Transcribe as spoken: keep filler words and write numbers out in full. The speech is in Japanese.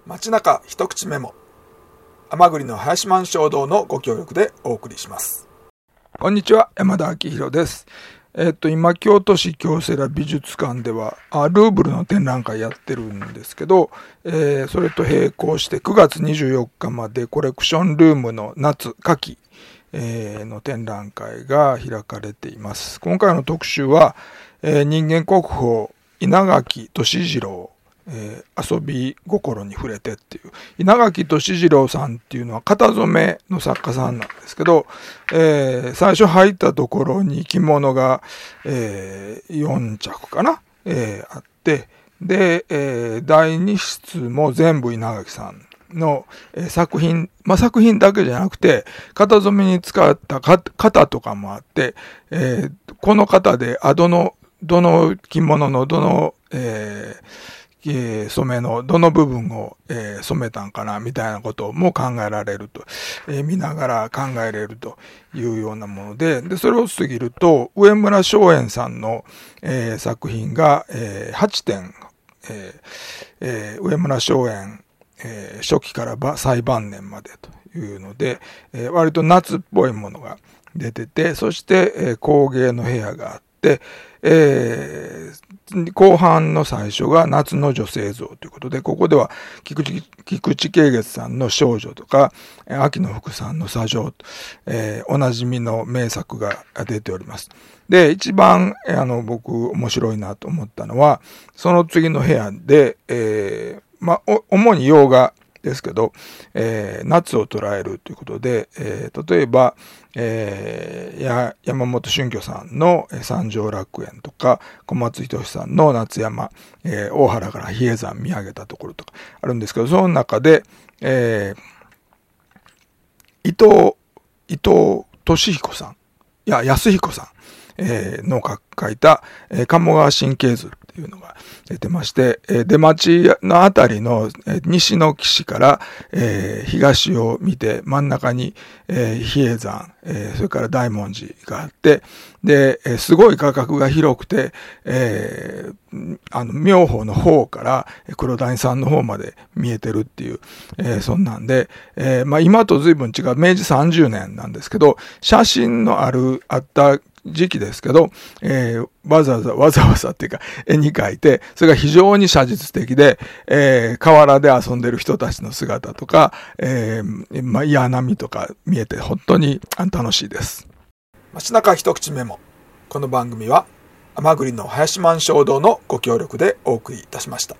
街中一口メモ、甘栗の林満衝動のご協力でお送りします。こんにちは、山田明宏です。えっと今京都市京セラ美術館ではあルーブルの展覧会やってるんですけど、えー、それと並行してくがつにじゅうよっかまでコレクションルームの夏夏季、えー、の展覧会が開かれています。今回の特集は、えー、人間国宝稲垣俊二郎、えー、遊び心に触れてっていう稲垣俊二郎さんっていうのは型染めの作家さんなんですけど、えー、最初入ったところに着物が、えー、よんちゃくかな、えー、あってで、えー、だいに室も全部稲垣さんの、えー、作品、まあ、作品だけじゃなくて型染めに使った型とかもあって、えー、この型であどのどの着物のどの、えーえー、染めのどの部分を、えー、染めたんかなみたいなことも考えられると、えー、見ながら考えれるというようなもので、でそれを過ぎると上村松園さんの、えー、作品が、えー、はちてん、えーえー、上村松園、えー、初期から最晩年までというので、えー、割と夏っぽいものが出てて、そして、えー、工芸の部屋があって、えー、後半の最初が夏の女性像ということで、ここでは菊池、菊池慶月さんの少女とか、秋野福さんの砂上、えー、おなじみの名作が出ております。で、一番、あの、僕面白いなと思ったのは、その次の部屋で、えー、まあ、主に洋画ですけど、えー、夏を捉えるということで、えー、例えば、えー、や山本春挙さんの三条楽園とか、小松仁さんの夏山、えー、大原から比叡山見上げたところとかあるんですけど、その中で、えー、伊藤、伊藤俊彦さん、いや、安彦さん、えー、の書いた、えー、鴨川神経図っていうのが出てまして、えー、出町のあたりの、えー、西の岸から、えー、東を見て真ん中に、えー、比叡山、えー、それから大文字があって、で、えー、すごい画角が広くて、えー、あの、妙法の方から黒谷さんの方まで見えてるっていう、えー、そんなんで、えー、まあ今と随分違う、めいじさんじゅうねんなんですけど、写真のある、あった時期ですけど、えー、わざわざ、わざわざっていうか、絵に描いて、それが非常に写実的で、えー、河原で遊んでる人たちの姿とか、えー、まあ、岩波とか見えて、本当に楽しいです。街中一口メモ。この番組は、甘栗の林満衝動のご協力でお送りいたしました。